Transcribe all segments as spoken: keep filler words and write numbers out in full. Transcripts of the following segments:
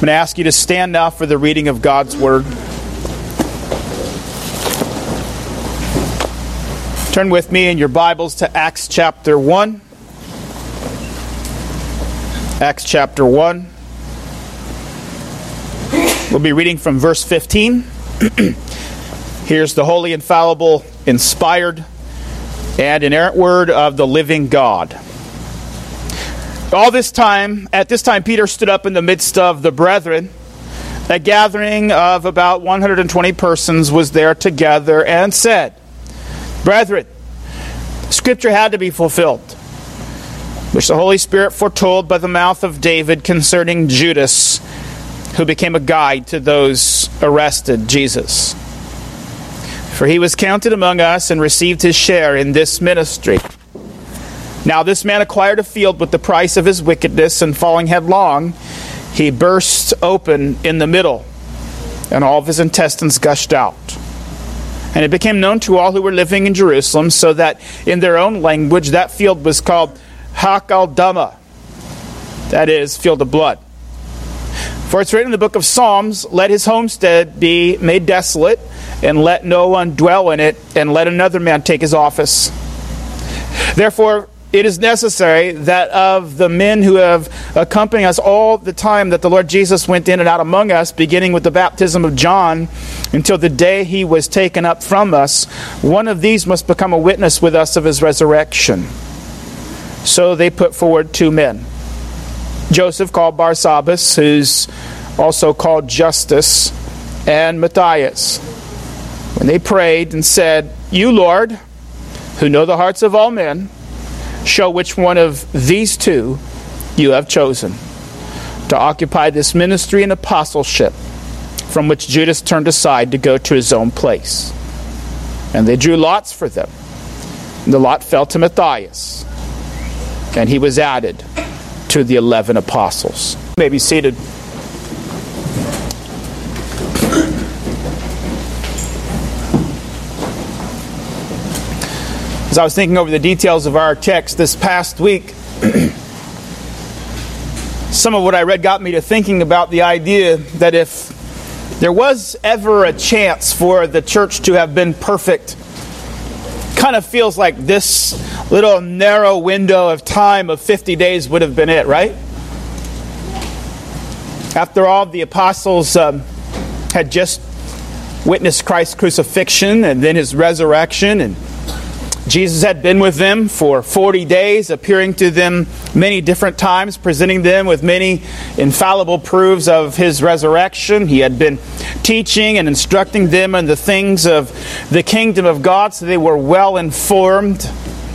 I'm going to ask you to stand now for the reading of God's Word. Turn with me in your Bibles to Acts chapter one. Acts chapter one. We'll be reading from verse fifteen. Here's the holy, infallible, inspired, and inerrant word of the living God. All this time, at this time, Peter stood up in the midst of the brethren. A gathering of about one hundred twenty persons was there together and said, "Brethren, Scripture had to be fulfilled, which the Holy Spirit foretold by the mouth of David concerning Judas, who became a guide to those arrested Jesus. For he was counted among us and received his share in this ministry. Now this man acquired a field with the price of his wickedness, and falling headlong, he burst open in the middle, and all of his intestines gushed out. And it became known to all who were living in Jerusalem, so that in their own language that field was called Hakaldama, that is, field of blood. For it's written in the book of Psalms, let his homestead be made desolate, and let no one dwell in it, and let another man take his office. Therefore, it is necessary that of the men who have accompanied us all the time that the Lord Jesus went in and out among us, beginning with the baptism of John, until the day he was taken up from us, one of these must become a witness with us of his resurrection." So they put forward two men. Joseph, called Barsabbas, who's also called Justus, and Matthias. When they prayed and said, "You, Lord, who know the hearts of all men, show which one of these two you have chosen to occupy this ministry and apostleship, from which Judas turned aside to go to his own place." And they drew lots for them. And the lot fell to Matthias, and he was added to the eleven apostles. You may be seated. As I was thinking over the details of our text this past week, some of what I read got me to thinking about the idea that if there was ever a chance for the church to have been perfect, kind of feels like this little narrow window of time of fifty days would have been it, right? After all, the apostles um, had just witnessed Christ's crucifixion and then his resurrection, and Jesus had been with them for forty days, appearing to them many different times, presenting them with many infallible proofs of his resurrection. He had been teaching and instructing them in the things of the kingdom of God, so they were well informed.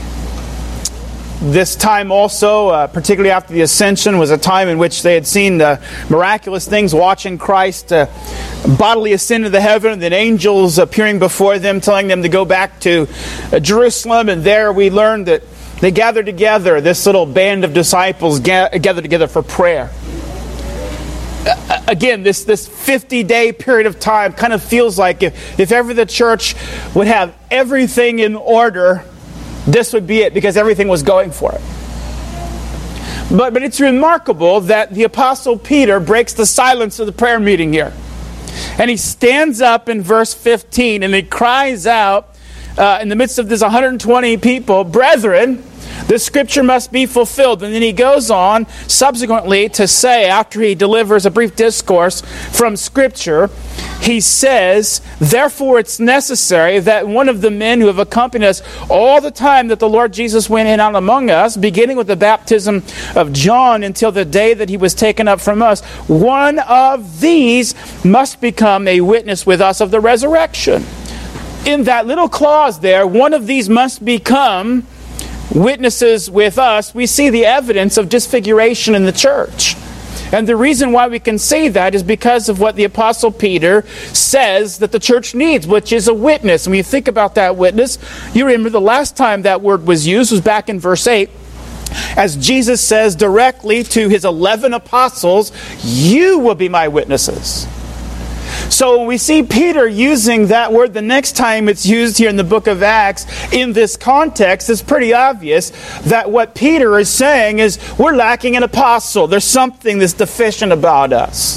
This time also, uh, particularly after the ascension, was a time in which they had seen uh, miraculous things, watching Christ uh, bodily ascend into the heaven, and then angels appearing before them, telling them to go back to uh, Jerusalem. And there we learned that they gathered together, this little band of disciples ga- gathered together for prayer. Uh, again, this this fifty-day period of time kind of feels like if, if ever the church would have everything in order, this would be it, because everything was going for it. But, but it's remarkable that the Apostle Peter breaks the silence of the prayer meeting here. And he stands up in verse fifteen and he cries out uh, in the midst of this one hundred twenty people, "Brethren, this scripture must be fulfilled." And then he goes on subsequently to say, after he delivers a brief discourse from Scripture, he says, "Therefore it's necessary that one of the men who have accompanied us all the time that the Lord Jesus went in and out among us, beginning with the baptism of John until the day that he was taken up from us, one of these must become a witness with us of the resurrection." In that little clause there, one of these must become witnesses with us, we see the evidence of disfiguration in the church. And the reason why we can say that is because of what the Apostle Peter says that the church needs, which is a witness. And when you think about that witness, you remember the last time that word was used was back in verse eight. As Jesus says directly to his eleven apostles, "You will be my witnesses." So when we see Peter using that word the next time it's used here in the book of Acts in this context, it's pretty obvious that what Peter is saying is we're lacking an apostle. There's something that's deficient about us.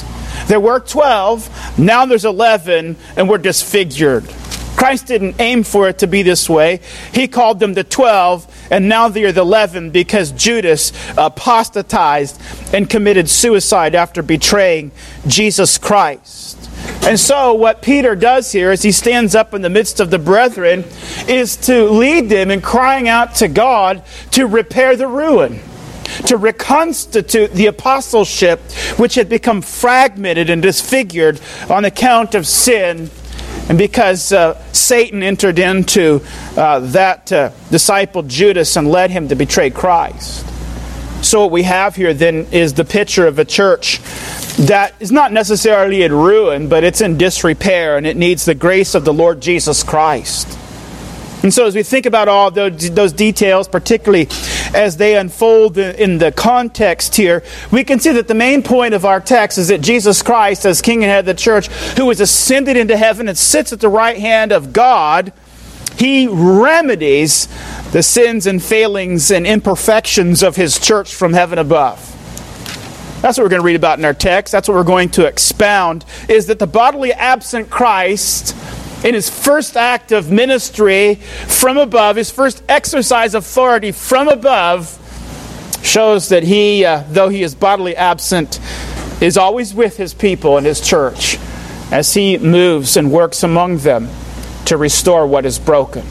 There were twelve, now there's eleven, and we're disfigured. Christ didn't aim for it to be this way. He called them the twelve, and now they're the eleven because Judas apostatized and committed suicide after betraying Jesus Christ. And so what Peter does here as he stands up in the midst of the brethren is to lead them in crying out to God to repair the ruin, to reconstitute the apostleship which had become fragmented and disfigured on account of sin, and because uh, Satan entered into uh, that uh, disciple Judas and led him to betray Christ. So what we have here then is the picture of a church that is not necessarily in ruin, but it's in disrepair, and it needs the grace of the Lord Jesus Christ. And so as we think about all those, those details, particularly as they unfold in the context here, we can see that the main point of our text is that Jesus Christ, as King and Head of the church, who has ascended into heaven and sits at the right hand of God, He remedies the sins and failings and imperfections of His church from heaven above. That's what we're going to read about in our text. That's what we're going to expound, is that the bodily absent Christ, in His first act of ministry from above, His first exercise of authority from above, shows that He, uh, though He is bodily absent, is always with His people and His church as He moves and works among them to restore what is broken.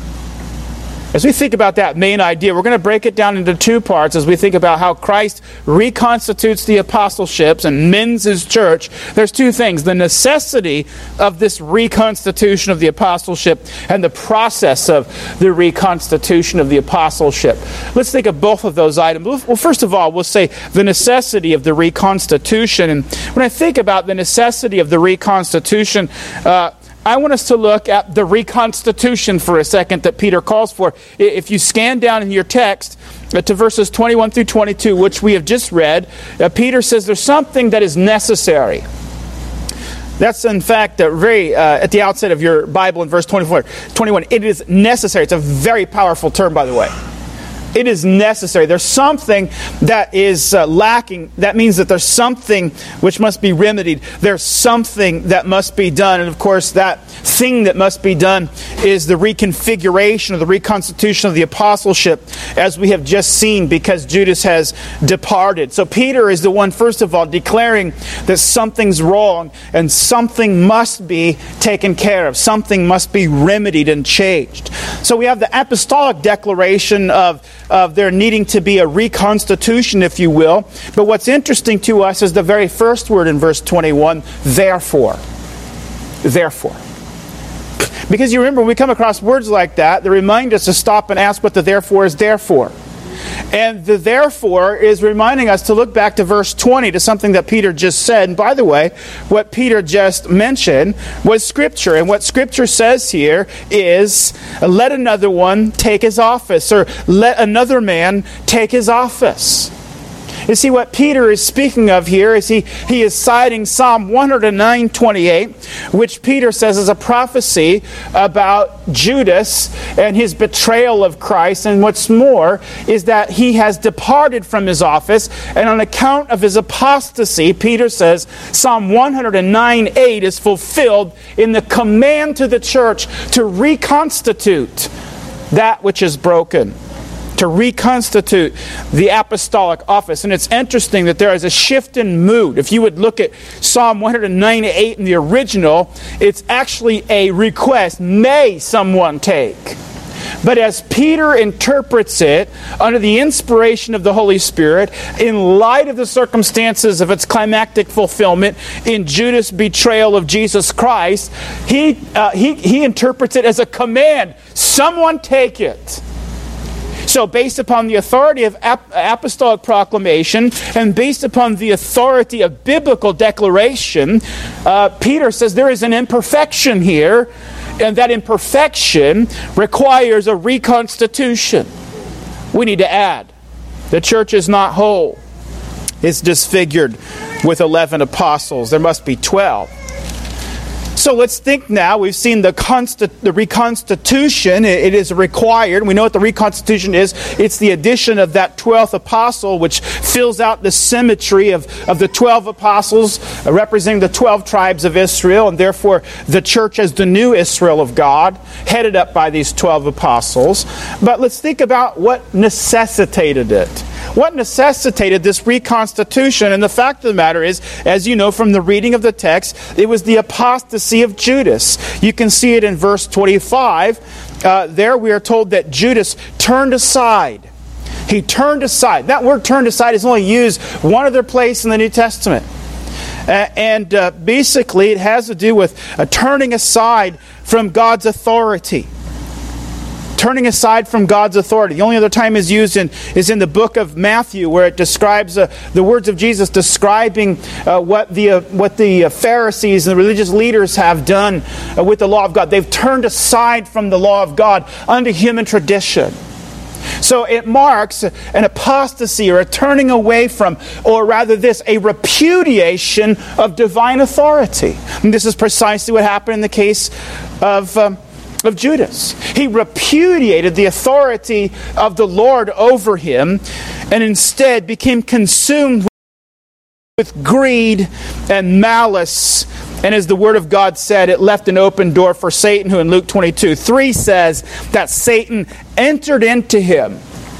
As we think about that main idea, we're going to break it down into two parts as we think about how Christ reconstitutes the apostleships and mends His church. There's two things: the necessity of this reconstitution of the apostleship and the process of the reconstitution of the apostleship. Let's think of both of those items. Well, first of all, we'll say the necessity of the reconstitution. And when I think about the necessity of the reconstitution, uh, I want us to look at the reconstitution for a second that Peter calls for. If you scan down in your text to verses twenty-one through twenty-two, which we have just read, uh, Peter says there's something that is necessary. That's in fact uh, very uh, at the outset of your Bible in verse twenty-four, twenty-one. It is necessary. It's a very powerful term, by the way. It is necessary. There's something that is uh, lacking. That means that there's something which must be remedied. There's something that must be done. And of course, that thing that must be done is the reconfiguration or the reconstitution of the apostleship, as we have just seen, because Judas has departed. So Peter is the one, first of all, declaring that something's wrong and something must be taken care of. Something must be remedied and changed. So we have the apostolic declaration of of there needing to be a reconstitution, if you will. But what's interesting to us is the very first word in verse twenty-one, therefore. Therefore. Because you remember, when we come across words like that, they remind us to stop and ask what the therefore is there for. And the therefore is reminding us to look back to verse twenty, to something that Peter just said. And by the way, what Peter just mentioned was Scripture. And what Scripture says here is, let another one take his office, or let another man take his office. You see, what Peter is speaking of here is he, he is citing Psalm one oh nine twenty-eight, which Peter says is a prophecy about Judas and his betrayal of Christ. And what's more is that he has departed from his office, and on account of his apostasy, Peter says Psalm one oh nine eight is fulfilled in the command to the church to reconstitute that which is broken, to reconstitute the apostolic office. And it's interesting that there is a shift in mood. If you would look at Psalm one oh nine eight in the original, it's actually a request, may someone take. But as Peter interprets it under the inspiration of the Holy Spirit, in light of the circumstances of its climactic fulfillment in Judas' betrayal of Jesus Christ, he, uh, he, he interprets it as a command. Someone take it. So based upon the authority of ap- apostolic proclamation and based upon the authority of biblical declaration, uh, Peter says there is an imperfection here, and that imperfection requires a reconstitution. We need to add, the church is not whole. It's disfigured with eleven apostles. There must be twelve. So let's think now. We've seen the consti- the reconstitution. It, it is required. We know what the reconstitution is. It's the addition of that twelfth apostle, which fills out the symmetry of, of the twelve apostles, uh, representing the twelve tribes of Israel, and therefore the church as the new Israel of God, headed up by these twelve apostles. But let's think about what necessitated it. What necessitated this reconstitution? And the fact of the matter is, as you know from the reading of the text, it was the apostasy of Judas. You can see it in verse twenty-five. Uh, there we are told that Judas turned aside. He turned aside. That word turned aside is only used one other place in the New Testament. Uh, and uh, basically it has to do with uh, turning aside from God's authority. Turning aside from God's authority. The only other time is used in is in the book of Matthew, where it describes uh, the words of Jesus describing uh, what the uh, what the uh, Pharisees and the religious leaders have done uh, with the law of God. They've turned aside from the law of God unto human tradition. So it marks an apostasy, or a turning away from, or rather this, a repudiation of divine authority. And this is precisely what happened in the case of um, of Judas. He repudiated the authority of the Lord over him, and instead became consumed with greed and malice. And as the Word of God said, it left an open door for Satan, who in Luke twenty-two three says that Satan entered into him.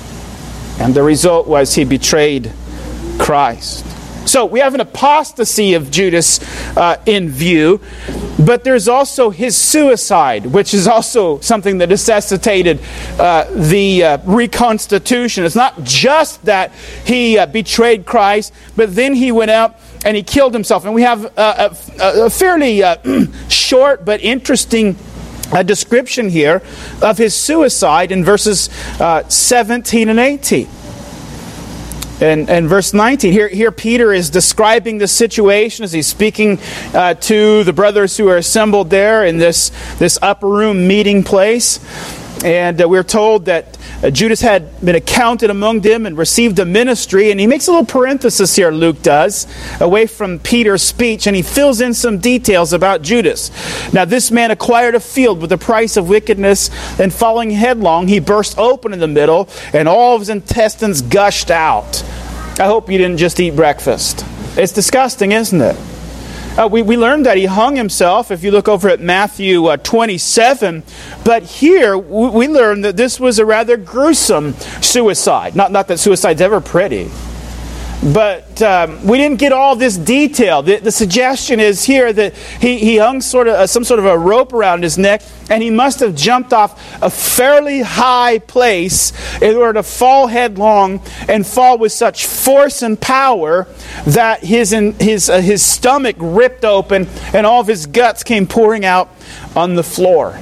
And the result was he betrayed Christ. So we have an apostasy of Judas uh, in view, but there's also his suicide, which is also something that necessitated uh, the uh, reconstitution. It's not just that he uh, betrayed Christ, but then he went out and he killed himself. And we have a, a, a fairly uh, short but interesting uh, description here of his suicide in verses uh, seventeen and eighteen. And, and verse nineteen, here, here Peter is describing the situation as he's speaking uh, to the brothers who are assembled there in this, this upper room meeting place. And uh, we're told that uh, Judas had been accounted among them and received a ministry. And he makes a little parenthesis here, Luke does, away from Peter's speech, and he fills in some details about Judas. Now this man acquired a field with the price of wickedness, and falling headlong, he burst open in the middle, and all of his intestines gushed out. I hope you didn't just eat breakfast. It's disgusting, isn't it? Uh, we, we learned that he hung himself, if you look over at Matthew uh, twenty-seven. But here, we, we learn that this was a rather gruesome suicide. Not, not that suicide's ever pretty. But um, we didn't get all this detail. The, the suggestion is here that he, he hung sort of uh, some sort of a rope around his neck, and he must have jumped off a fairly high place in order to fall headlong and fall with such force and power that his his uh, his stomach ripped open and all of his guts came pouring out on the floor.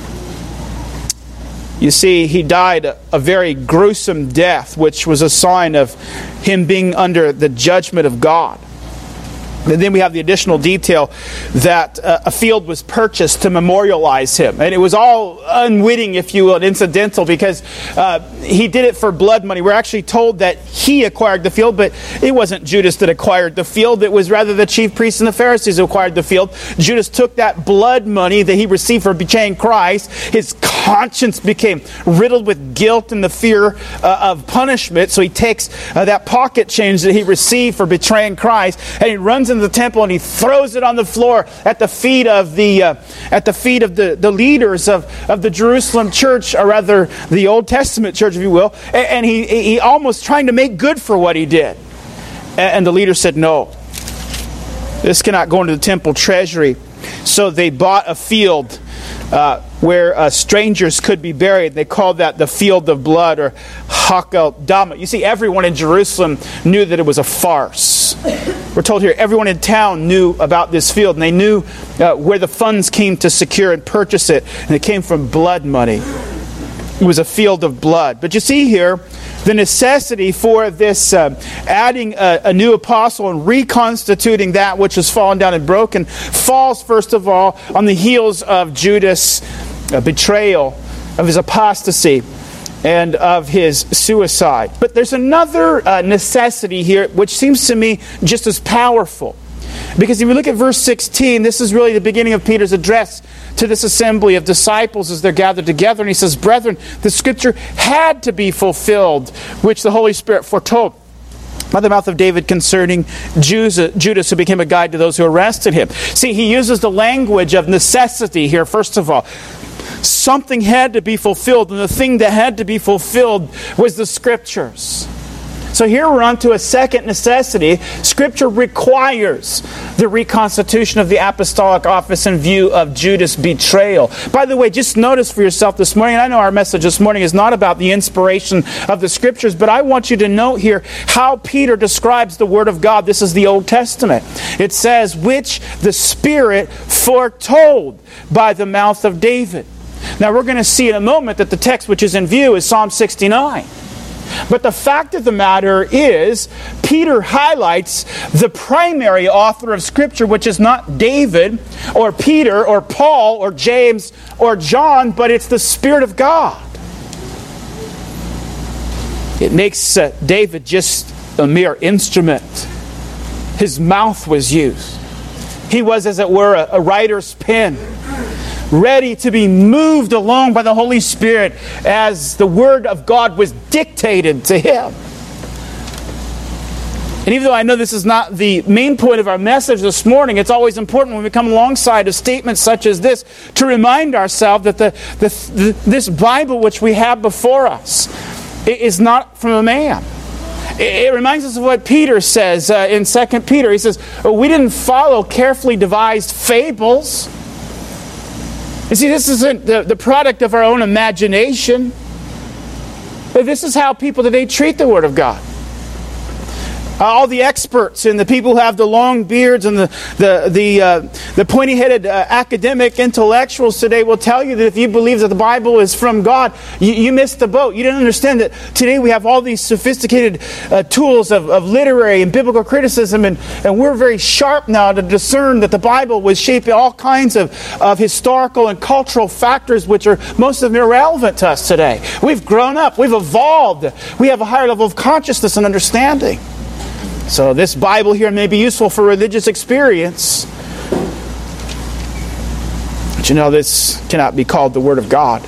You see, he died a very gruesome death, which was a sign of him being under the judgment of God. And then we have the additional detail that uh, a field was purchased to memorialize him. And it was all unwitting, if you will, and incidental, because uh, he did it for blood money. We're actually told that he acquired the field, but it wasn't Judas that acquired the field. It was rather the chief priests and the Pharisees who acquired the field. Judas took that blood money that he received for betraying Christ. His conscience became riddled with guilt and the fear uh, of punishment. So he takes uh, that pocket change that he received for betraying Christ, and he runs into the temple and he throws it on the floor at the feet of the uh, at the feet of the, the leaders of, of the Jerusalem church, or rather the Old Testament church, if you will. And, and he he almost trying to make good for what he did. And, and the leader said, "No, this cannot go into the temple treasury." So they bought a field uh, where uh, strangers could be buried. They called that the field of blood, or Hakel Dama. You see, everyone in Jerusalem knew that it was a farce. We're told here everyone in town knew about this field, and they knew uh, where the funds came to secure and purchase it, and it came from blood money. It was a field of blood. But you see here the necessity for this uh, adding a, a new apostle and reconstituting that which has fallen down and broken falls, first of all, on the heels of Judas' uh, betrayal, of his apostasy, and of his suicide. But there's another uh, necessity here which seems to me just as powerful. Because if you look at verse sixteen, this is really the beginning of Peter's address to this assembly of disciples as they're gathered together. And he says, brethren, the scripture had to be fulfilled, which the Holy Spirit foretold by the mouth of David concerning Judas, who became a guide to those who arrested him. See, he uses the language of necessity here, first of all. Something had to be fulfilled, and the thing that had to be fulfilled was the Scriptures. So here we're on to a second necessity. Scripture requires the reconstitution of the apostolic office in view of Judas' betrayal. By the way, just notice for yourself this morning, and I know our message this morning is not about the inspiration of the Scriptures, but I want you to note here how Peter describes the Word of God. This is the Old Testament. It says, which the Spirit foretold by the mouth of David. Now we're going to see in a moment that the text which is in view is Psalm sixty-nine. But the fact of the matter is, Peter highlights the primary author of Scripture, which is not David, or Peter, or Paul, or James, or John, but it's the Spirit of God. It makes uh, David just a mere instrument. His mouth was used. He was, as it were, a, a writer's pen, ready to be moved along by the Holy Spirit as the Word of God was dictated to him. And even though I know this is not the main point of our message this morning, it's always important when we come alongside of statements such as this to remind ourselves that the, the, the this Bible which we have before us is not from a man. It reminds us of what Peter says uh, in Second Peter. He says, oh, we didn't follow carefully devised fables. You see, this isn't the, the product of our own imagination. But this is how people today treat the Word of God. All the experts and the people who have the long beards and the the the, uh, the pointy-headed uh, academic intellectuals today will tell you that if you believe that the Bible is from God, you, you missed the boat. You didn't understand that today we have all these sophisticated uh, tools of, of literary and biblical criticism, and, and we're very sharp now to discern that the Bible was shaped by all kinds of, of historical and cultural factors which are most of them irrelevant to us today. We've grown up. We've evolved. We have a higher level of consciousness and understanding. So this Bible here may be useful for religious experience. But you know, this cannot be called the Word of God.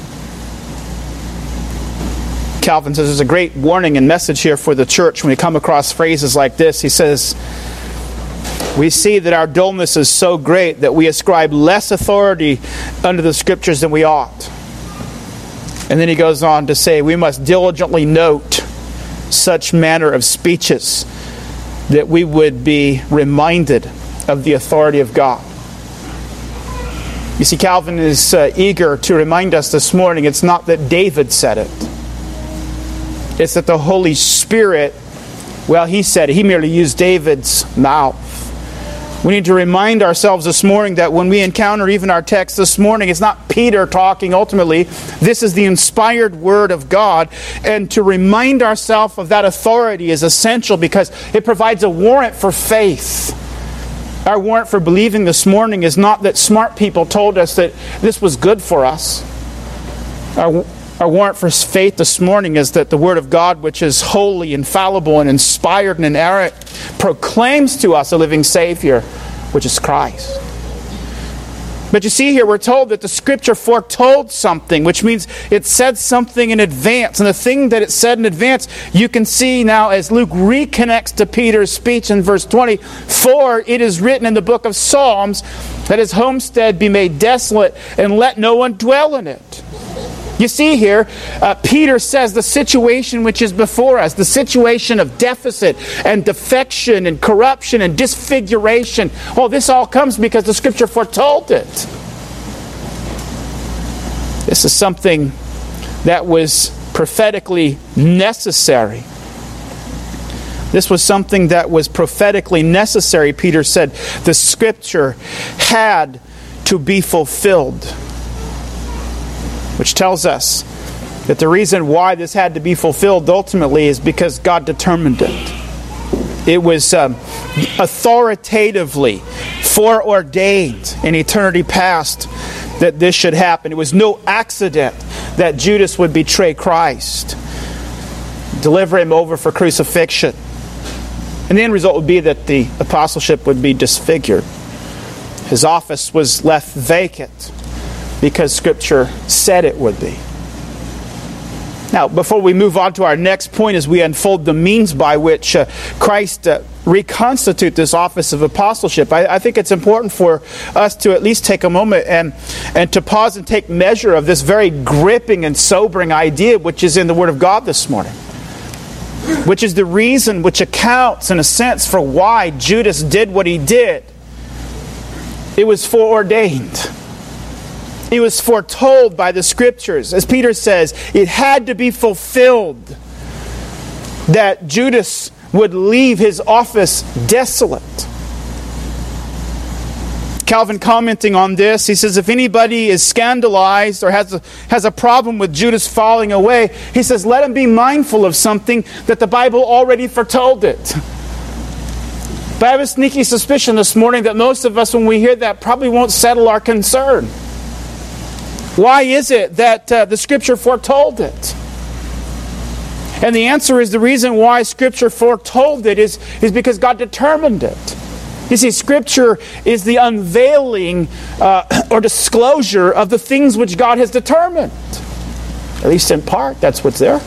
Calvin says there's a great warning and message here for the church when we come across phrases like this. He says, we see that our dullness is so great that we ascribe less authority unto the Scriptures than we ought. And then he goes on to say, we must diligently note such manner of speeches that we would be reminded of the authority of God. You see, Calvin is uh, eager to remind us this morning, it's not that David said it. It's that the Holy Spirit, well, he said it. He merely used David's mouth. We need to remind ourselves this morning that when we encounter even our text this morning, it's not Peter talking ultimately. This is the inspired Word of God. And to remind ourselves of that authority is essential because it provides a warrant for faith. Our warrant for believing this morning is not that smart people told us that this was good for us. Our Our warrant for faith this morning is that the Word of God, which is holy, infallible, and inspired and inerrant, proclaims to us a living Savior, which is Christ. But you see here, we're told that the Scripture foretold something, which means it said something in advance. And the thing that it said in advance, you can see now as Luke reconnects to Peter's speech in verse twenty, for it is written in the book of Psalms that his homestead be made desolate, and let no one dwell in it. You see here, uh, Peter says the situation which is before us, the situation of deficit and defection and corruption and disfiguration, well, this all comes because the Scripture foretold it. This is something that was prophetically necessary. This was something that was prophetically necessary, Peter said. The Scripture had to be fulfilled. Which tells us that the reason why this had to be fulfilled ultimately is because God determined it. It was um, authoritatively foreordained in eternity past that this should happen. It was no accident that Judas would betray Christ, deliver him over for crucifixion. And the end result would be that the apostleship would be disfigured. His office was left vacant because Scripture said it would be. Now, before we move on to our next point as we unfold the means by which uh, Christ uh, reconstitute this office of apostleship, I, I think it's important for us to at least take a moment and, and to pause and take measure of this very gripping and sobering idea which is in the Word of God this morning, which is the reason which accounts, in a sense, for why Judas did what he did. It was foreordained. It was foretold by the Scriptures. As Peter says, it had to be fulfilled that Judas would leave his office desolate. Calvin, commenting on this, he says, if anybody is scandalized or has a, has a problem with Judas falling away, he says, let him be mindful of something that the Bible already foretold it. But I have a sneaky suspicion this morning that most of us, when we hear that, probably won't settle our concern. Why is it that uh, the Scripture foretold it? And the answer is the reason why Scripture foretold it is, is because God determined it. You see, Scripture is the unveiling uh, or disclosure of the things which God has determined. At least in part, that's what's there.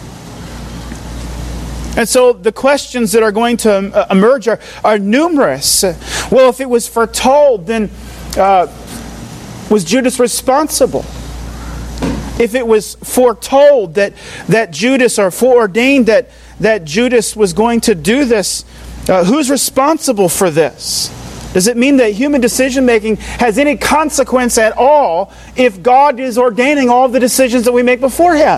And so the questions that are going to emerge are, are numerous. Well, if it was foretold, then uh, was Judas responsible? If it was foretold that, that Judas, or foreordained that, that Judas was going to do this, uh, who's responsible for this? Does it mean that human decision-making has any consequence at all if God is ordaining all the decisions that we make beforehand?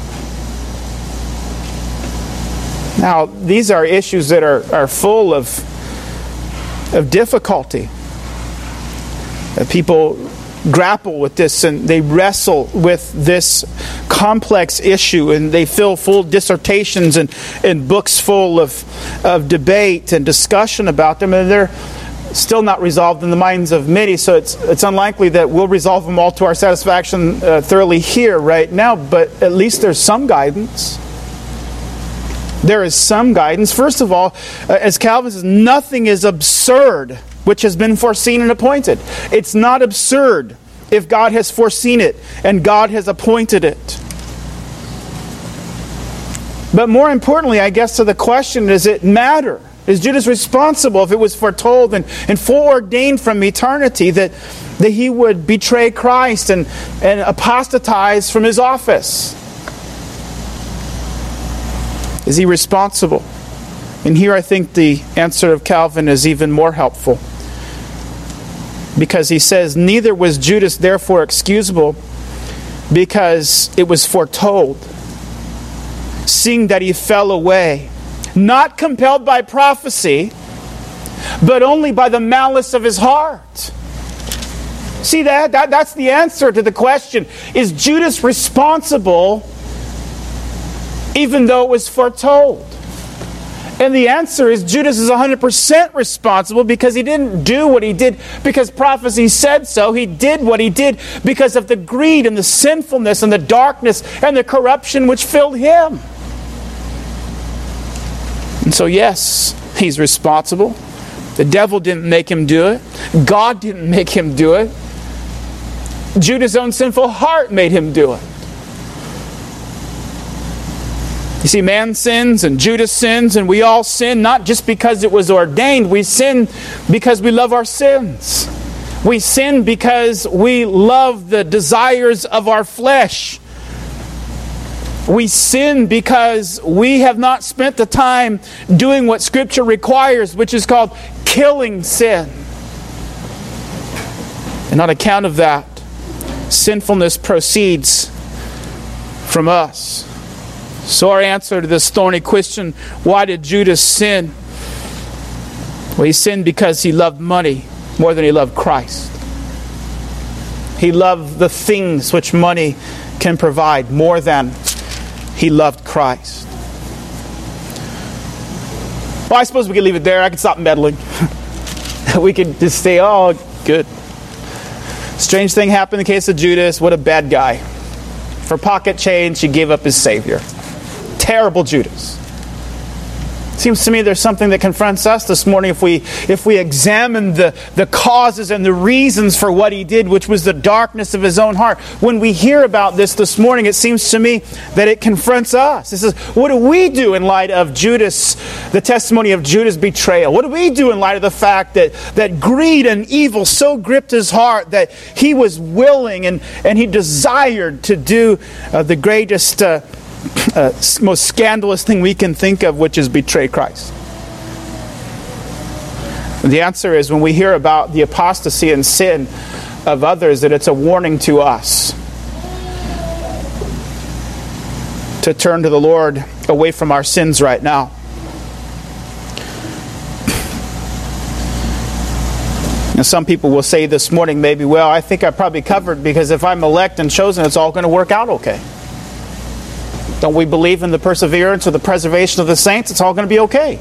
Now, these are issues that are, are full of, of difficulty. Uh, people grapple with this and they wrestle with this complex issue, and they fill full dissertations and, and books full of, of debate and discussion about them, and they're still not resolved in the minds of many, so it's it's unlikely that we'll resolve them all to our satisfaction uh, thoroughly here right now, but at least there's some guidance. There is some guidance. First of all, uh, as Calvin says, nothing is absurd which has been foreseen and appointed. It's not absurd if God has foreseen it and God has appointed it. But more importantly, I guess, to the question, does it matter? Is Judas responsible if it was foretold and, and foreordained from eternity that, that he would betray Christ and, and apostatize from his office? Is he responsible? And here I think the answer of Calvin is even more helpful. Because he says, neither was Judas therefore excusable, because it was foretold, seeing that he fell away, not compelled by prophecy, but only by the malice of his heart. See that? that? That's the answer to the question. Is Judas responsible even though it was foretold? And the answer is Judas is one hundred percent responsible, because he didn't do what he did because prophecy said so. He did what he did because of the greed and the sinfulness and the darkness and the corruption which filled him. And so yes, he's responsible. The devil didn't make him do it. God didn't make him do it. Judas' own sinful heart made him do it. You see, man sins and Judas sins, and we all sin not just because it was ordained. We sin because we love our sins. We sin because we love the desires of our flesh. We sin because we have not spent the time doing what Scripture requires, which is called killing sin. And on account of that, sinfulness proceeds from us. So our answer to this thorny question, why did Judas sin? Well, he sinned because he loved money more than he loved Christ. He loved the things which money can provide more than he loved Christ. Well, I suppose we could leave it there. I could stop meddling. We could just say, oh, good. Strange thing happened in the case of Judas. What a bad guy. For pocket change, he gave up his Savior. Terrible Judas. Seems to me there's something that confronts us this morning if we if we examine the, the causes and the reasons for what he did, which was the darkness of his own heart. When we hear about this this morning, it seems to me that it confronts us. It says, what do we do in light of Judas, the testimony of Judas' betrayal? What do we do in light of the fact that, that greed and evil so gripped his heart that he was willing and, and he desired to do uh, the greatest uh, Uh, most scandalous thing we can think of, which is betray Christ? And the answer is, when we hear about the apostasy and sin of others, that it's a warning to us to turn to the Lord away from our sins right now. And some people will say this morning, maybe, well, I think I'm probably covered because if I'm elect and chosen, it's all going to work out okay. Don't we believe in the perseverance or the preservation of the saints? It's all going to be okay.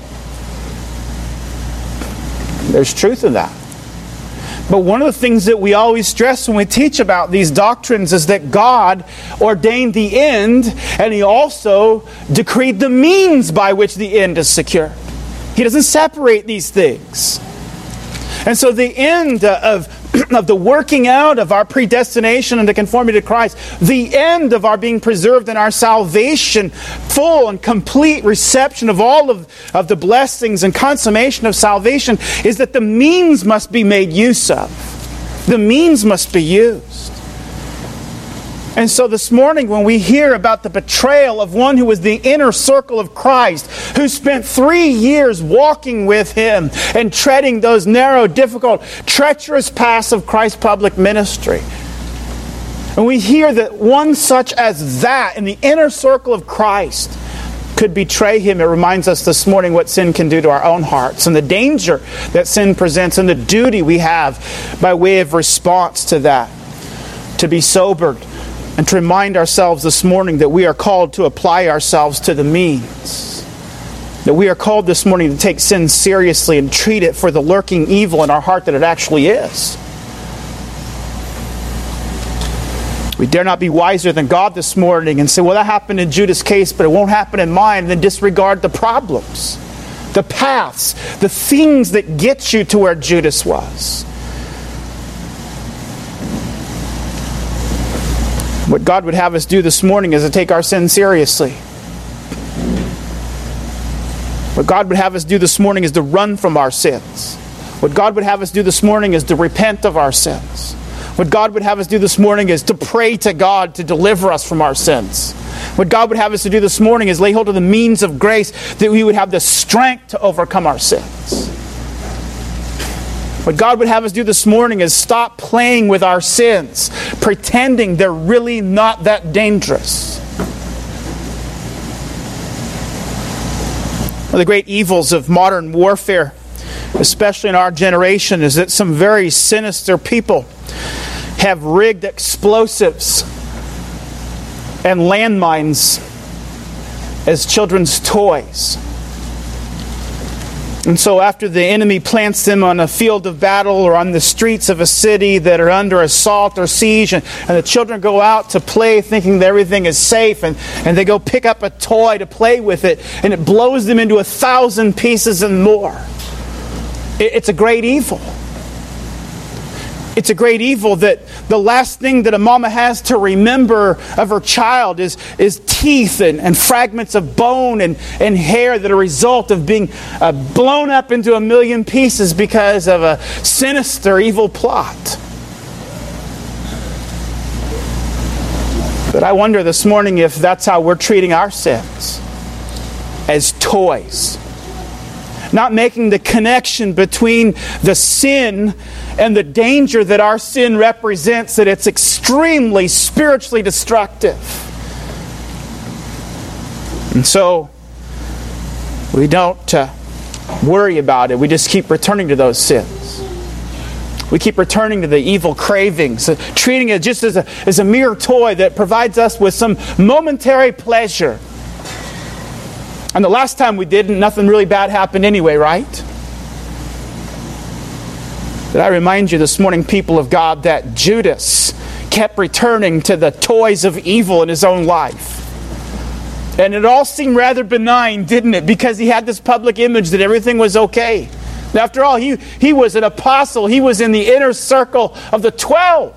There's truth in that. But one of the things that we always stress when we teach about these doctrines is that God ordained the end, and He also decreed the means by which the end is secured. He doesn't separate these things. And so the end of of the working out of our predestination and the conformity to Christ, the end of our being preserved in our salvation, full and complete reception of all of, of the blessings and consummation of salvation, is that the means must be made use of. The means must be used. And so this morning, when we hear about the betrayal of one who was the inner circle of Christ, who spent three years walking with Him and treading those narrow, difficult, treacherous paths of Christ's public ministry, and we hear that one such as that in the inner circle of Christ could betray Him, it reminds us this morning what sin can do to our own hearts and the danger that sin presents and the duty we have by way of response to that, to be sobered, and to remind ourselves this morning that we are called to apply ourselves to the means. That we are called this morning to take sin seriously and treat it for the lurking evil in our heart that it actually is. We dare not be wiser than God this morning and say, well, that happened in Judas' case, but it won't happen in mine, and then disregard the problems, the paths, the things that get you to where Judas was. What God would have us do this morning is to take our sin seriously. What God would have us do this morning is to run from our sins. What God would have us do this morning is to repent of our sins. What God would have us do this morning is to pray to God to deliver us from our sins. What God would have us to do this morning is lay hold of the means of grace that we would have the strength to overcome our sins. What God would have us do this morning is stop playing with our sins, pretending they're really not that dangerous. One of the great evils of modern warfare, especially in our generation, is that some very sinister people have rigged explosives and landmines as children's toys. And so after the enemy plants them on a field of battle or on the streets of a city that are under assault or siege, and, and the children go out to play thinking that everything is safe, and, and they go pick up a toy to play with it, and it blows them into a thousand pieces and more. It, it's a great evil. It's a great evil that the last thing that a mama has to remember of her child is, is teeth and, and fragments of bone and, and hair that are a result of being uh, blown up into a million pieces because of a sinister, evil plot. But I wonder this morning if that's how we're treating our sins, as toys. Not making the connection between the sin and the danger that our sin represents, that it's extremely spiritually destructive. And so, we don't uh, worry about it. We just keep returning to those sins. We keep returning to the evil cravings, uh, treating it just as a, as a mere toy that provides us with some momentary pleasure. And the last time we did, nothing really bad happened anyway, right? But I remind you this morning, people of God, that Judas kept returning to the toys of evil in his own life. And it all seemed rather benign, didn't it? Because he had this public image that everything was okay. After all, he, he was an apostle. He was in the inner circle of the twelve.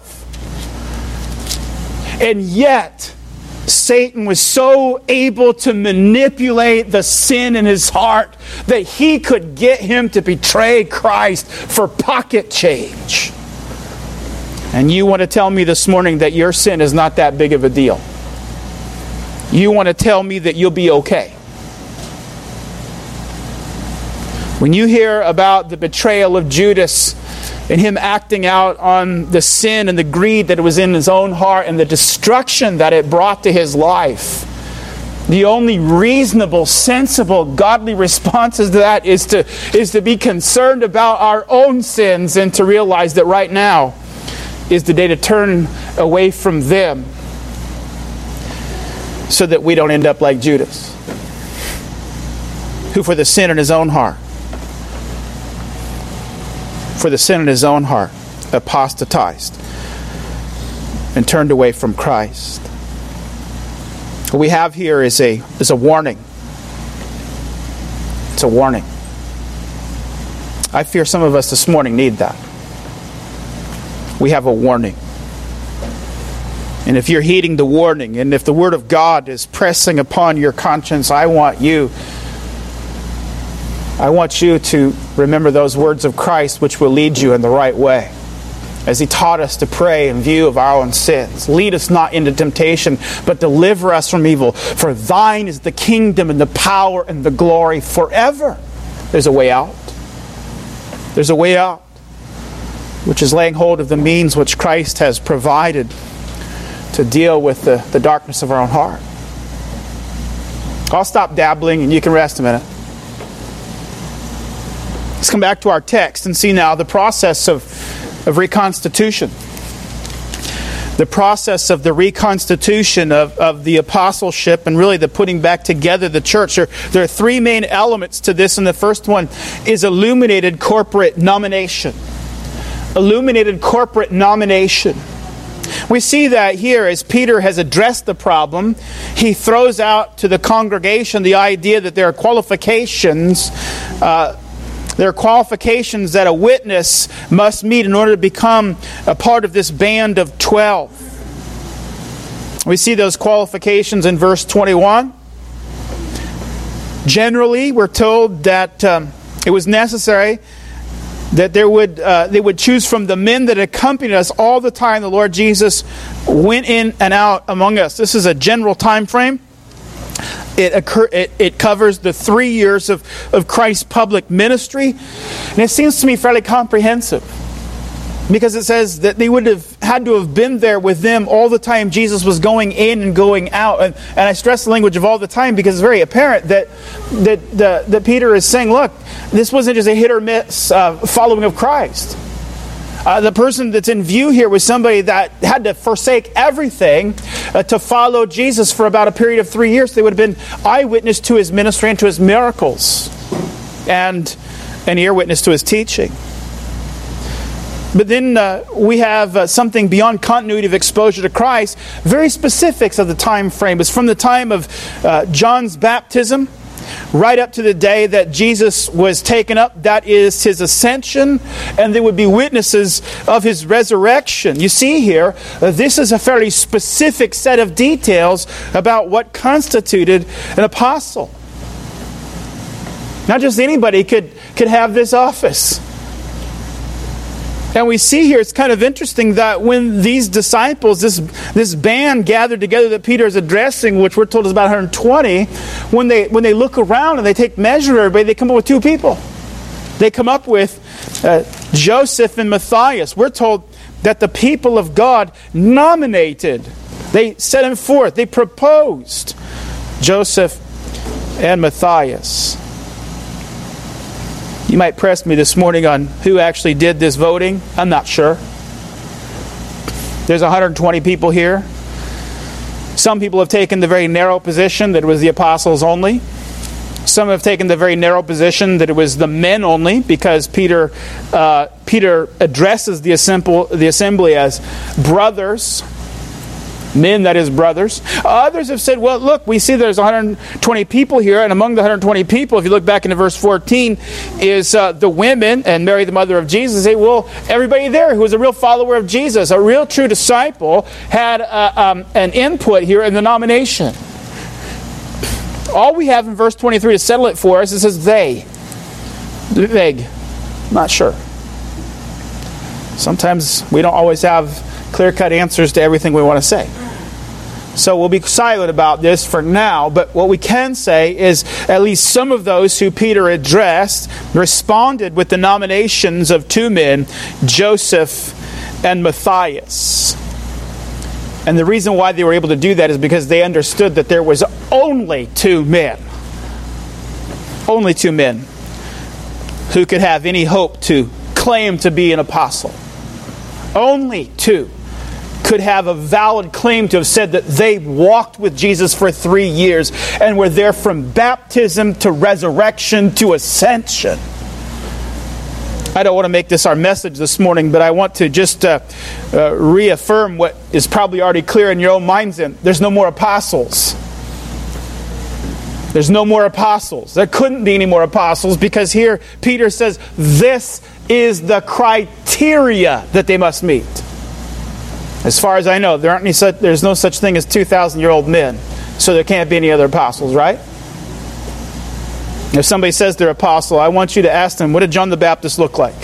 And yet, Satan was so able to manipulate the sin in his heart that he could get him to betray Christ for pocket change. And you want to tell me this morning that your sin is not that big of a deal. You want to tell me that you'll be okay. When you hear about the betrayal of Judas and him acting out on the sin and the greed that was in his own heart and the destruction that it brought to his life, the only reasonable, sensible, godly responses to that is to, is to be concerned about our own sins and to realize that right now is the day to turn away from them so that we don't end up like Judas, who for the sin in his own heart, for the sin in his own heart, apostatized and turned away from Christ. What we have here is a, is a warning. It's a warning. I fear some of us this morning need that. We have a warning. And if you're heeding the warning, and if the Word of God is pressing upon your conscience, I want you, I want you to remember those words of Christ which will lead you in the right way. As He taught us to pray in view of our own sins. Lead us not into temptation, but deliver us from evil. For thine is the kingdom and the power and the glory forever. There's a way out. There's a way out, which is laying hold of the means which Christ has provided to deal with the, the darkness of our own heart. I'll stop dabbling and you can rest a minute. Let's come back to our text and see now the process of, of reconstitution. The process of the reconstitution of, of the apostleship and really the putting back together the church. There, there are three main elements to this, and the first one is illuminated corporate nomination. Illuminated corporate nomination. We see that here as Peter has addressed the problem, he throws out to the congregation the idea that there are qualifications uh, There are qualifications that a witness must meet in order to become a part of this band of twelve. We see those qualifications in verse twenty-one. Generally, we're told that um, it was necessary that there would uh, they would choose from the men that accompanied us all the time the Lord Jesus went in and out among us. This is a general time frame. It, occur, it, it covers the three years of, of Christ's public ministry. And it seems to me fairly comprehensive. Because it says that they would have had to have been there with them all the time Jesus was going in and going out. And, and I stress the language of all the time because it's very apparent that, that, that, that Peter is saying, look, this wasn't just a hit or miss uh, following of Christ. Uh, the person that's in view here was somebody that had to forsake everything uh, to follow Jesus for about a period of three years. They would have been eyewitness to His ministry and to His miracles, and an ear witness to His teaching. But then uh, we have uh, something beyond continuity of exposure to Christ, very specifics of the time frame. It's from the time of uh, John's baptism right up to the day that Jesus was taken up. That is His ascension, and they would be witnesses of His resurrection. You see here, uh, this is a fairly specific set of details about what constituted an apostle. Not just anybody could, could have this office. And we see here, it's kind of interesting that when these disciples, this, this band gathered together that Peter is addressing, which we're told is about one hundred twenty, when they, when they look around and they take measure of everybody, they come up with two people. They come up with uh, Joseph and Matthias. We're told that the people of God nominated, they set him forth, they proposed Joseph and Matthias. You might press me this morning on who actually did this voting. I'm not sure. There's one hundred twenty people here. Some people have taken the very narrow position that it was the apostles only. Some have taken the very narrow position that it was the men only, because Peter uh, Peter addresses the assembly, the assembly as brothers. Men, that is, brothers. Others have said, well, look, we see there's one hundred twenty people here, and among the one hundred twenty people, if you look back into verse fourteen, is uh, the women and Mary, the mother of Jesus. Say, well, everybody there who was a real follower of Jesus, a real true disciple, had uh, um, an input here in the nomination. All we have in verse twenty-three to settle it for us, it says they. Vague. Not sure. Sometimes we don't always have clear-cut answers to everything we want to say. So we'll be silent about this for now, but what we can say is at least some of those who Peter addressed responded with the nominations of two men, Joseph and Matthias. And the reason why they were able to do that is because they understood that there was only two men. Only two men who could have any hope to claim to be an apostle. Only two could have a valid claim to have said that they walked with Jesus for three years and were there from baptism to resurrection to ascension. I don't want to make this our message this morning, but I want to just uh, uh, reaffirm what is probably already clear in your own minds. In there's no more apostles. There's no more apostles. There couldn't be any more apostles because here Peter says this is the criteria that they must meet. As far as I know, there aren't any such, there's no such thing as two thousand year old men. So there can't be any other apostles, right? If somebody says they're apostle, I want you to ask them, what did John the Baptist look like?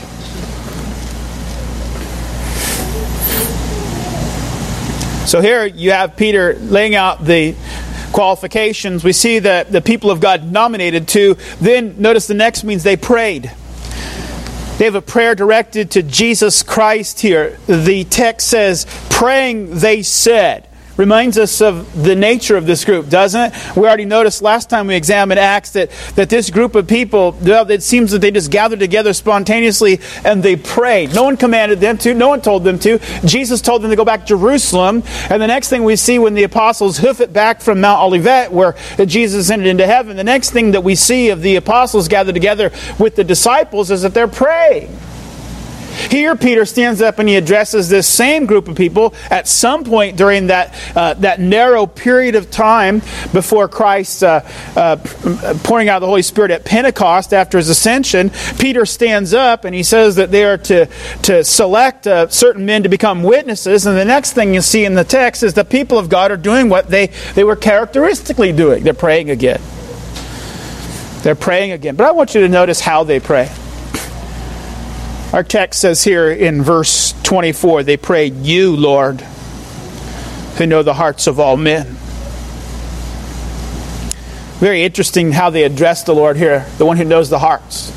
So here you have Peter laying out the qualifications. We see that the people of God nominated to. Then notice the next means they prayed. They have a prayer directed to Jesus Christ here. The text says, praying they said. Reminds us of the nature of this group, doesn't it? We already noticed last time we examined Acts that, that this group of people, well, it seems that they just gathered together spontaneously and they prayed. No one commanded them to. No one told them to. Jesus told them to go back to Jerusalem. And the next thing we see when the apostles hoof it back from Mount Olivet where Jesus ascended into heaven, the next thing that we see of the apostles gathered together with the disciples is that they're praying. Here Peter stands up and he addresses this same group of people at some point during that uh, that narrow period of time before Christ uh, uh, pouring out the Holy Spirit at Pentecost after his ascension. Peter stands up and he says that they are to, to select uh, certain men to become witnesses. And the next thing you see in the text is the people of God are doing what they, they were characteristically doing. They're praying again. They're praying again. But I want you to notice how they pray. Our text says here in verse twenty-four, they prayed, you, Lord, who know the hearts of all men. Very interesting how they address the Lord here, the one who knows the hearts.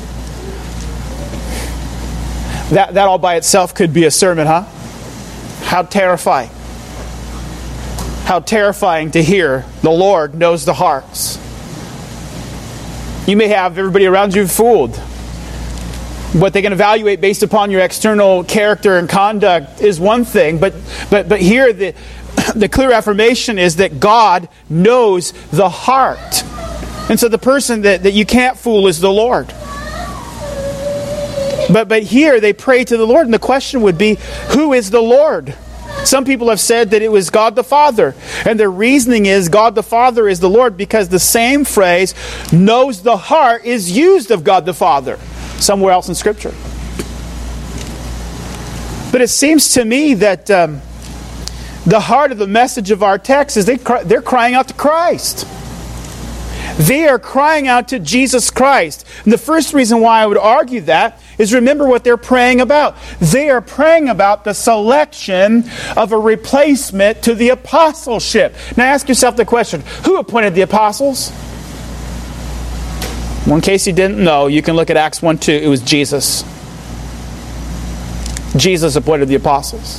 That, that all by itself could be a sermon, huh? How terrifying. How terrifying to hear the Lord knows the hearts. You may have everybody around you fooled. What they can evaluate based upon your external character and conduct is one thing, but but but here the the clear affirmation is that God knows the heart. And so the person that, that you can't fool is the Lord. But but here they pray to the Lord, and the question would be, who is the Lord? Some people have said that it was God the Father. And their reasoning is God the Father is the Lord because the same phrase, knows the heart, is used of God the Father somewhere else in Scripture. But it seems to me that um, the heart of the message of our text is they cry, they're crying out to Christ. They are crying out to Jesus Christ. And the first reason why I would argue that is remember what they're praying about. They are praying about the selection of a replacement to the apostleship. Now ask yourself the question, who appointed the apostles? Well, in case you didn't know, you can look at Acts one two. It was Jesus. Jesus appointed the apostles.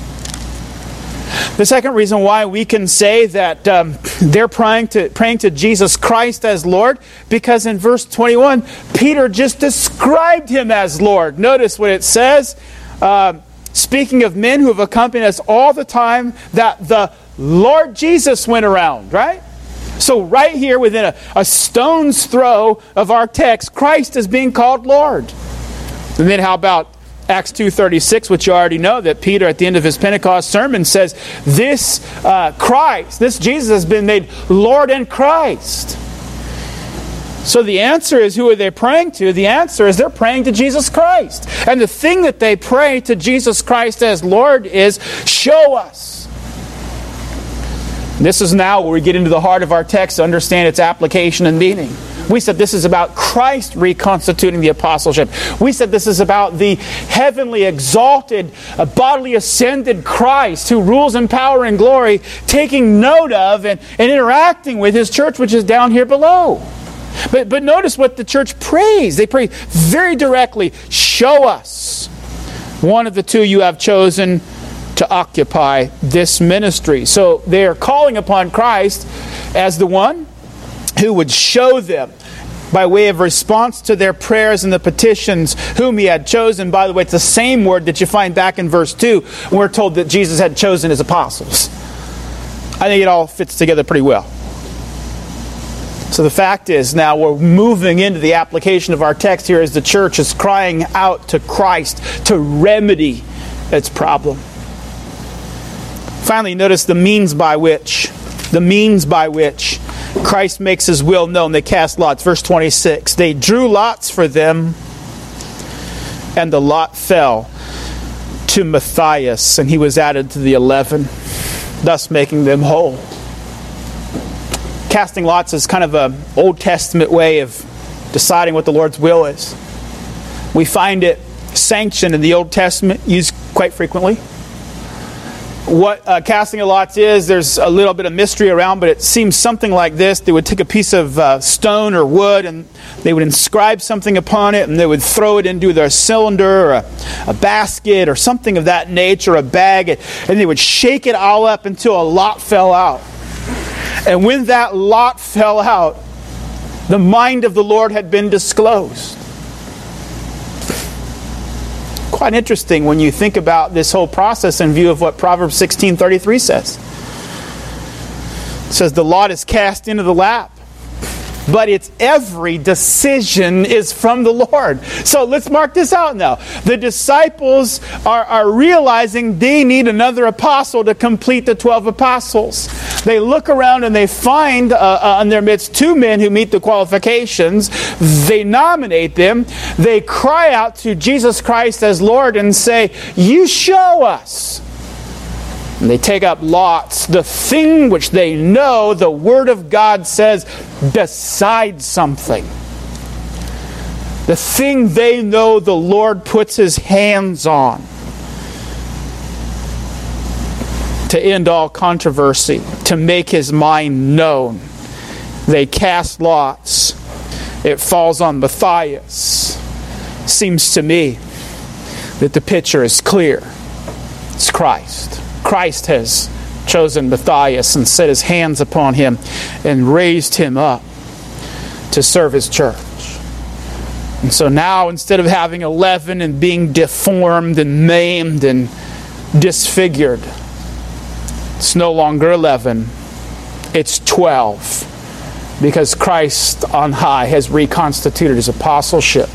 The second reason why we can say that um, they're praying to, praying to Jesus Christ as Lord, because in verse twenty-one, Peter just described him as Lord. Notice what it says, uh, speaking of men who have accompanied us all the time, that the Lord Jesus went around, right? So right here within a, a stone's throw of our text, Christ is being called Lord. And then how about Acts two thirty-six, which you already know, that Peter at the end of his Pentecost sermon says, this uh, Christ, this Jesus has been made Lord and Christ. So the answer is, who are they praying to? The answer is they're praying to Jesus Christ. And the thing that they pray to Jesus Christ as Lord is, show us. This is now where we get into the heart of our text to understand its application and meaning. We said this is about Christ reconstituting the apostleship. We said this is about the heavenly exalted, uh, bodily ascended Christ who rules in power and glory, taking note of and, and interacting with His church, which is down here below. But, but notice what the church prays. They pray very directly, show us one of the two you have chosen to occupy this ministry. So they are calling upon Christ as the one who would show them, by way of response to their prayers and the petitions, whom He had chosen. By the way, it's the same word that you find back in verse two, when we're told that Jesus had chosen His apostles. I think it all fits together pretty well. So the fact is, now we're moving into the application of our text here as the church is crying out to Christ to remedy its problem. Finally, notice the means by which, the means by which Christ makes His will known. They cast lots. Verse twenty-six. They drew lots for them, and the lot fell to Matthias, and he was added to the eleven, thus making them whole. Casting lots is kind of an Old Testament way of deciding what the Lord's will is. We find it sanctioned in the Old Testament, used quite frequently. What uh, casting of lots is, there's a little bit of mystery around, but it seems something like this. They would take a piece of uh, stone or wood and they would inscribe something upon it, and they would throw it into their cylinder or a, a basket or something of that nature, a bag, and they would shake it all up until a lot fell out. And when that lot fell out, the mind of the Lord had been disclosed. Quite interesting when you think about this whole process in view of what Proverbs sixteen thirty-three says. It says, the lot is cast into the lap, but its every decision is from the Lord. So let's mark this out now. The disciples are, are realizing they need another apostle to complete the twelve apostles. They look around and they find uh, uh, in their midst two men who meet the qualifications. They nominate them. They cry out to Jesus Christ as Lord and say, you show us. And they take up lots. The thing which they know, the Word of God says, decide something. The thing they know the Lord puts His hands on to end all controversy, to make His mind known. They cast lots. It falls on Matthias. Seems to me that the picture is clear. It's Christ. Christ has chosen Matthias and set His hands upon him and raised him up to serve His church. And so now, instead of having eleven and being deformed and maimed and disfigured, it's no longer eleven, it's twelve, because Christ on high has reconstituted His apostleship.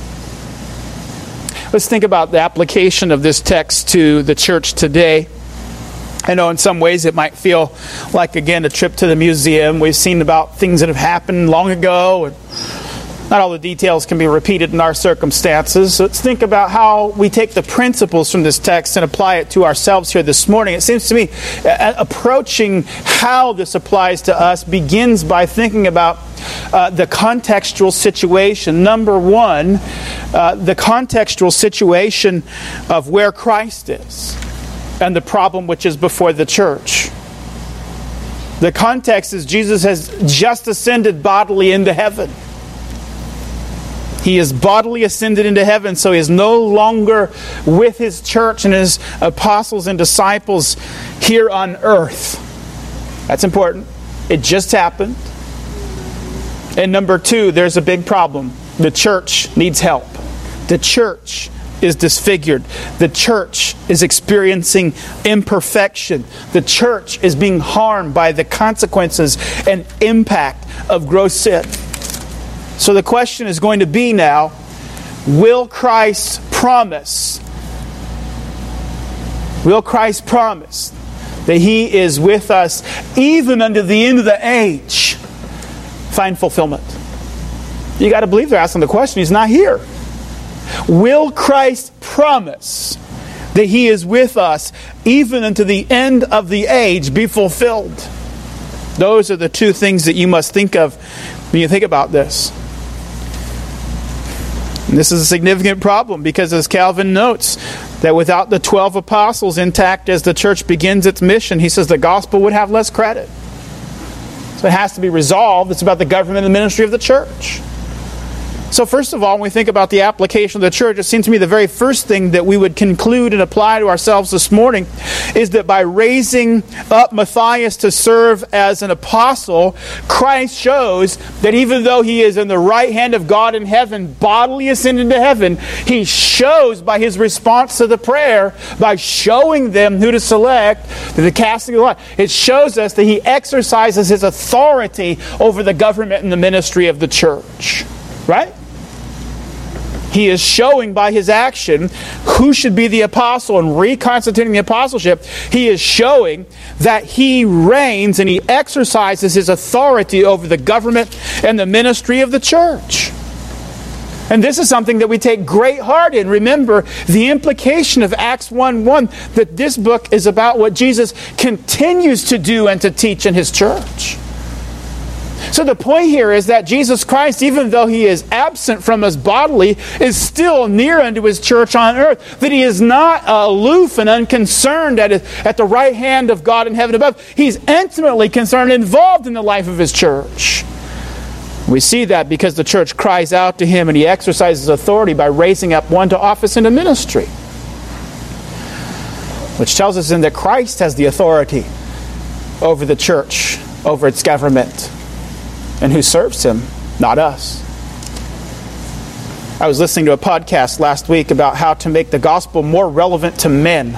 Let's think about the application of this text to the church today. I know in some ways it might feel like, again, a trip to the museum. We've seen about things that have happened long ago, and not all the details can be repeated in our circumstances. So let's think about how we take the principles from this text and apply it to ourselves here this morning. It seems to me uh, approaching how this applies to us begins by thinking about uh, the contextual situation. Number one, uh, the contextual situation of where Christ is and the problem which is before the church. The context is Jesus has just ascended bodily into heaven. He is bodily ascended into heaven, so He is no longer with His church and His apostles and disciples here on earth. That's important. It just happened. And number two, there's a big problem. The church needs help. The church is disfigured. The church is experiencing imperfection. The church is being harmed by the consequences and impact of gross sin. So the question is going to be now, will Christ's promise Will Christ promise that He is with us even unto the end of the age find fulfillment? You got to believe they're asking the question. He's not here. Will Christ promise that He is with us even unto the end of the age be fulfilled? Those are the two things that you must think of when you think about this. And this is a significant problem because, as Calvin notes, that without the twelve apostles intact as the church begins its mission, he says the gospel would have less credit. So it has to be resolved. It's about the government and ministry of the church. So first of all, when we think about the application of the church, it seems to me the very first thing that we would conclude and apply to ourselves this morning is that by raising up Matthias to serve as an apostle, Christ shows that even though he is in the right hand of God in heaven, bodily ascended to heaven, he shows by his response to the prayer, by showing them who to select, the casting of the lot, it shows us that he exercises his authority over the government and the ministry of the church. Right? He is showing by his action who should be the apostle and reconstituting the apostleship. He is showing that he reigns and he exercises his authority over the government and the ministry of the church. And this is something that we take great heart in. Remember the implication of Acts one one, that this book is about what Jesus continues to do and to teach in his church. So the point here is that Jesus Christ, even though he is absent from us bodily, is still near unto his church on earth. That he is not uh, aloof and unconcerned at, his, at the right hand of God in heaven above. He's intimately concerned and involved in the life of his church. We see that because the church cries out to him and he exercises authority by raising up one to office and to ministry. Which tells us then that Christ has the authority over the church, over its government. And who serves him, not us. I was listening to a podcast last week about how to make the gospel more relevant to men.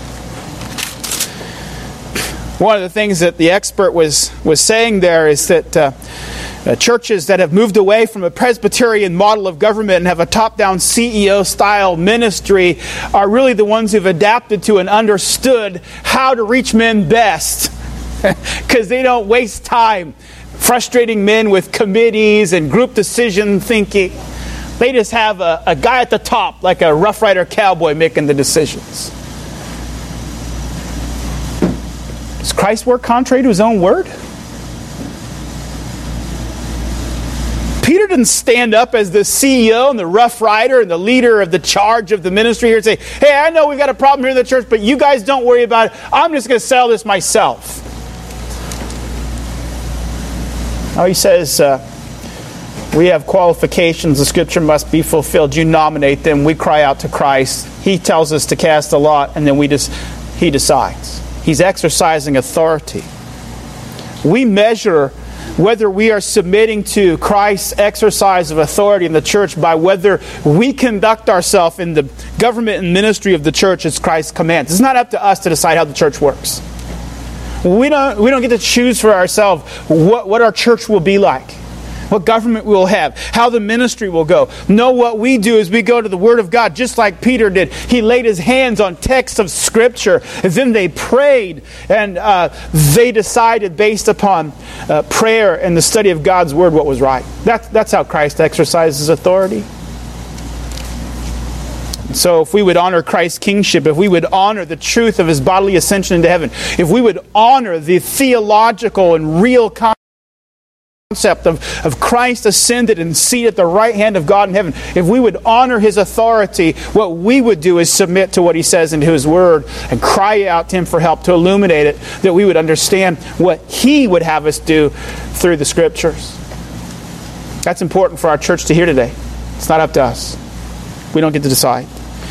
One of the things that the expert was, was saying there is that uh, uh, churches that have moved away from a Presbyterian model of government and have a top-down C E O-style ministry are really the ones who've adapted to and understood how to reach men best. Because they don't waste time frustrating men with committees and group decision thinking. They just have a, a guy at the top, like a Rough Rider cowboy, making the decisions. Does Christ work contrary to his own word? Peter didn't stand up as the C E O and the Rough Rider and the leader of the charge of the ministry here and say, hey, I know we've got a problem here in the church, but you guys don't worry about it. I'm just going to settle this myself. Oh, he says, uh, we have qualifications. The Scripture must be fulfilled. You nominate them. We cry out to Christ. He tells us to cast a lot, and then we just, he decides. He's exercising authority. We measure whether we are submitting to Christ's exercise of authority in the church by whether we conduct ourselves in the government and ministry of the church as Christ commands. It's not up to us to decide how the church works. We don't, we don't get to choose for ourselves what, what our church will be like, what government we will have, how the ministry will go. No, what we do is we go to the Word of God just like Peter did. He laid his hands on texts of Scripture, and then they prayed, and uh, they decided based upon uh, prayer and the study of God's Word what was right. That, that's how Christ exercises authority. So if we would honor Christ's kingship, if we would honor the truth of his bodily ascension into heaven, if we would honor the theological and real concept of, of Christ ascended and seated at the right hand of God in heaven, if we would honor his authority, what we would do is submit to what he says into his word and cry out to him for help to illuminate it, that we would understand what he would have us do through the Scriptures. That's important for our church to hear today. It's not up to us. We don't get to decide.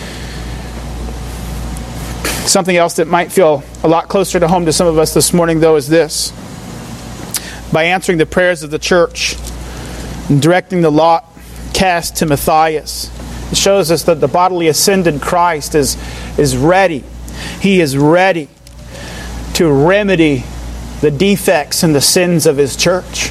Something else that might feel a lot closer to home to some of us this morning, though, is this. By answering the prayers of the church and directing the lot cast to Matthias, it shows us that the bodily ascended Christ is, is ready. He is ready to remedy the defects and the sins of his church.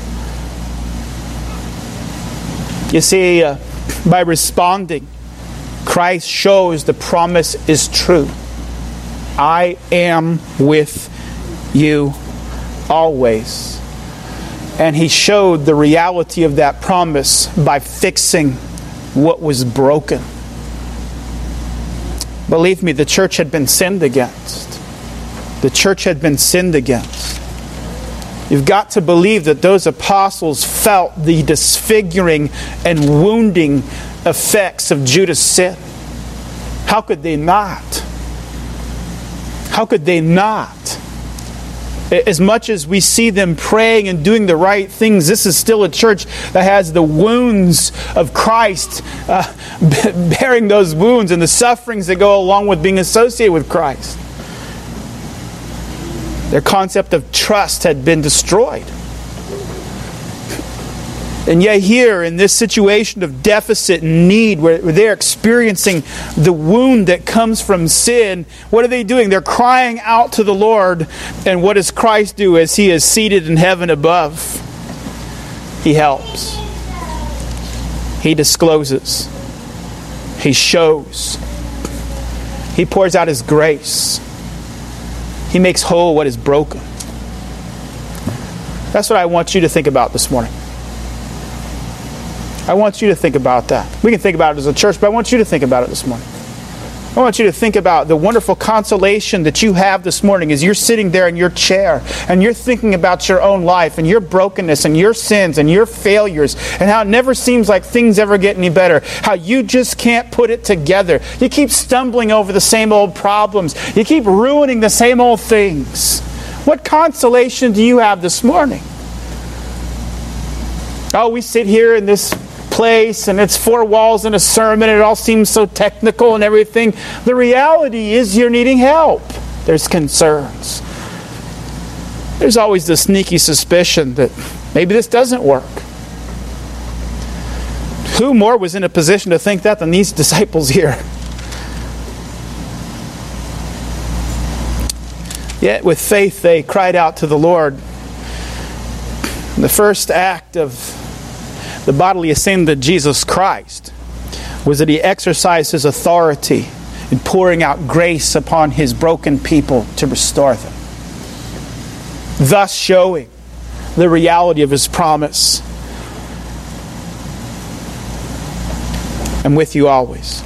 You see, uh, by responding, Christ shows the promise is true. I am with you always. And he showed the reality of that promise by fixing what was broken. Believe me, the church had been sinned against. The church had been sinned against. You've got to believe that those apostles felt the disfiguring and wounding effects of Judas' sin. How could they not? How could they not? As much as we see them praying and doing the right things, this is still a church that has the wounds of Christ, uh, bearing those wounds and the sufferings that go along with being associated with Christ. Their concept of trust had been destroyed. And yet here, in this situation of deficit and need, where they're experiencing the wound that comes from sin, what are they doing? They're crying out to the Lord. And what does Christ do as He is seated in heaven above? He helps. He discloses. He shows. He pours out His grace. He makes whole what is broken. That's what I want you to think about this morning. I want you to think about that. We can think about it as a church, but I want you to think about it this morning. I want you to think about the wonderful consolation that you have this morning as you're sitting there in your chair and you're thinking about your own life and your brokenness and your sins and your failures and how it never seems like things ever get any better. How you just can't put it together. You keep stumbling over the same old problems. You keep ruining the same old things. What consolation do you have this morning? Oh, we sit here in this place and it's four walls and a sermon and it all seems so technical and everything. The reality is you're needing help. There's concerns. There's always the sneaky suspicion that maybe this doesn't work. Who more was in a position to think that than these disciples here? Yet with faith they cried out to the Lord. The first act of the bodily ascent of Jesus Christ was that He exercised His authority in pouring out grace upon His broken people to restore them, thus showing the reality of His promise. I'm with you always.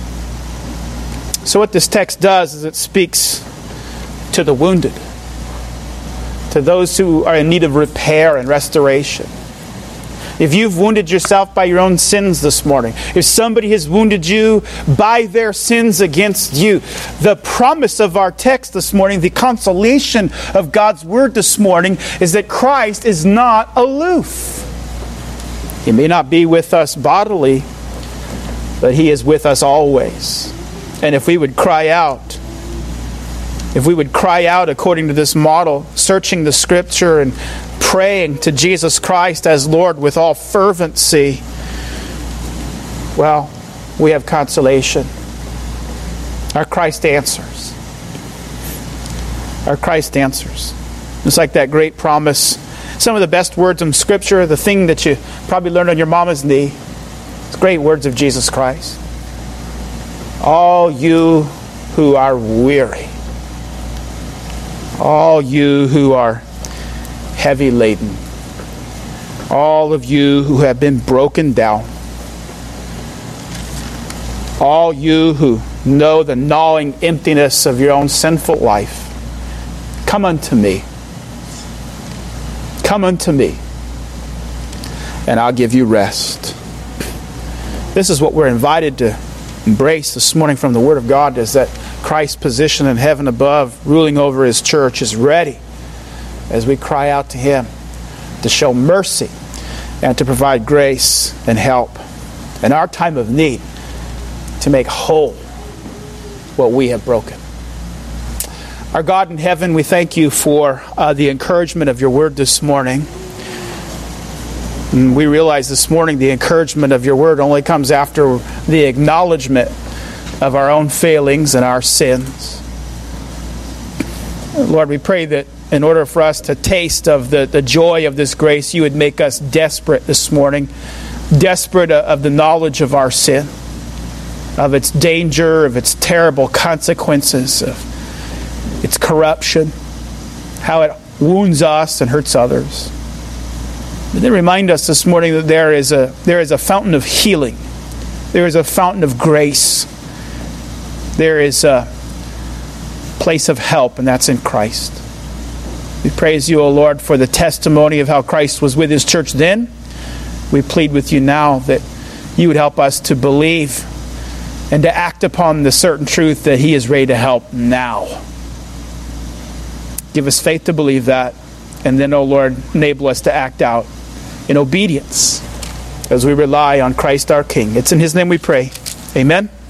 So what this text does is it speaks to the wounded, to those who are in need of repair and restoration. If you've wounded yourself by your own sins this morning, if somebody has wounded you by their sins against you, the promise of our text this morning, the consolation of God's Word this morning, is that Christ is not aloof. He may not be with us bodily, but He is with us always. And if we would cry out, if we would cry out according to this model, searching the Scripture and praying to Jesus Christ as Lord with all fervency, well, we have consolation. Our Christ answers. Our Christ answers. It's like that great promise. Some of the best words in Scripture, the thing that you probably learned on your mama's knee, it's great words of Jesus Christ. All you who are weary, all you who are heavy laden, all of you who have been broken down, all you who know the gnawing emptiness of your own sinful life, come unto me. Come unto me, and I'll give you rest. This is what we're invited to embrace this morning from the Word of God, is that Christ's position in heaven above, ruling over His church, is ready as we cry out to Him to show mercy and to provide grace and help in our time of need to make whole what we have broken. Our God in heaven, we thank You for uh, the encouragement of Your Word this morning. And we realize this morning the encouragement of Your Word only comes after the acknowledgement of our own failings and our sins. Lord, we pray that in order for us to taste of the, the joy of this grace, You would make us desperate this morning, desperate of the knowledge of our sin, of its danger, of its terrible consequences, of its corruption, how it wounds us and hurts others. But then remind us this morning that there is a there is a fountain of healing. There is a fountain of grace. There is a place of help, and that's in Christ. We praise you, O Lord, for the testimony of how Christ was with his church then. We plead with you now that you would help us to believe and to act upon the certain truth that he is ready to help now. Give us faith to believe that, and then, O Lord, enable us to act out in obedience as we rely on Christ our King. It's in his name we pray. Amen.